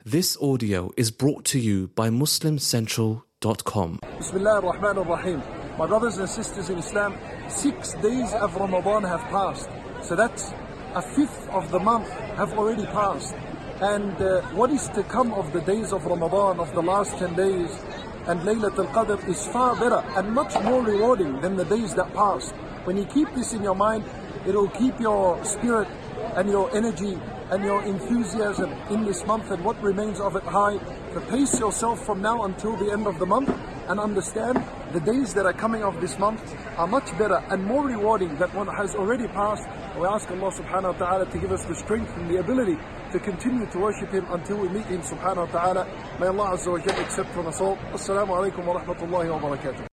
This audio is brought to you by MuslimCentral.com. Bismillah ar-Rahman ar-Rahim. My brothers and sisters in Islam, 6 days of Ramadan have passed. So that's a fifth of the month have already passed. And what is to come of the days of Ramadan, of the last 10 days, and Laylatul Qadr is far better and much more rewarding than the days that passed. When you keep this in your mind, it will keep your spirit and your energy and your enthusiasm in this month and what remains of it high. So pace yourself from now until the end of the month and understand the days that are coming of this month are much better and more rewarding than what has already passed. We ask Allah subhanahu wa ta'ala to give us the strength and the ability to continue to worship Him until we meet Him subhanahu wa ta'ala. May Allah Azza wa Jalla accept from us all. Assalamu alaikum wa rahmatullahi wa barakatuh.